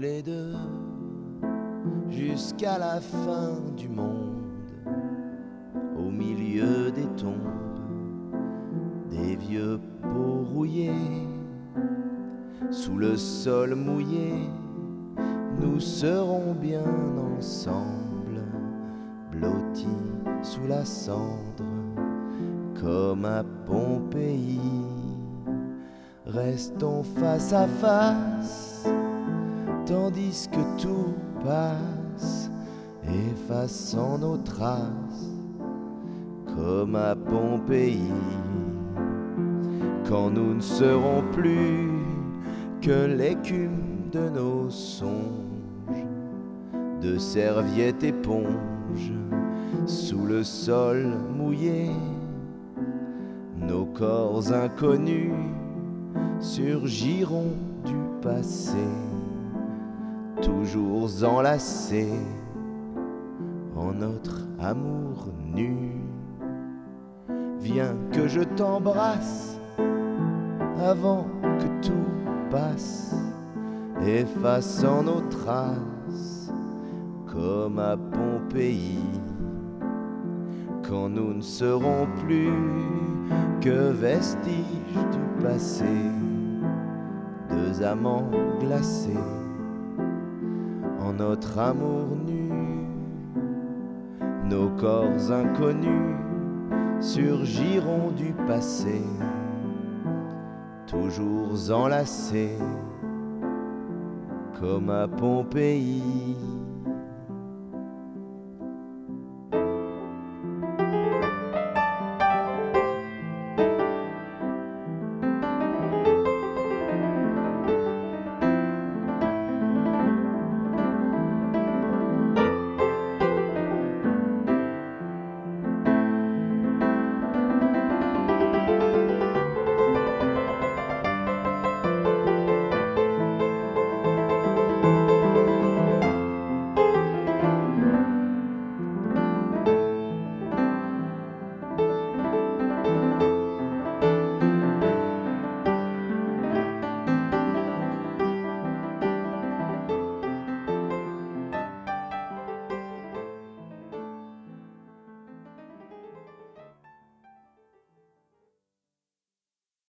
les deux jusqu'à la fin du monde, au milieu des tombes, des vieux pots rouillés, sous le sol mouillé, nous serons bien ensemble, blottis sous la cendre, comme à Pompéi. Restons face à face, tandis que tout passe, effaçant nos traces, comme à Pompéi. Quand nous ne serons plus que l'écume de nos songes, de serviettes éponges, sous le sol mouillé, nos corps inconnus surgiront du passé, toujours enlacés en notre amour nu. Viens que je t'embrasse avant que tout passe, effaçant nos traces, comme à Pompéi. Quand nous ne serons plus que vestiges du passé, deux amants glacés en notre amour nu, nos corps inconnus surgiront du passé, toujours enlacés, comme à Pompéi.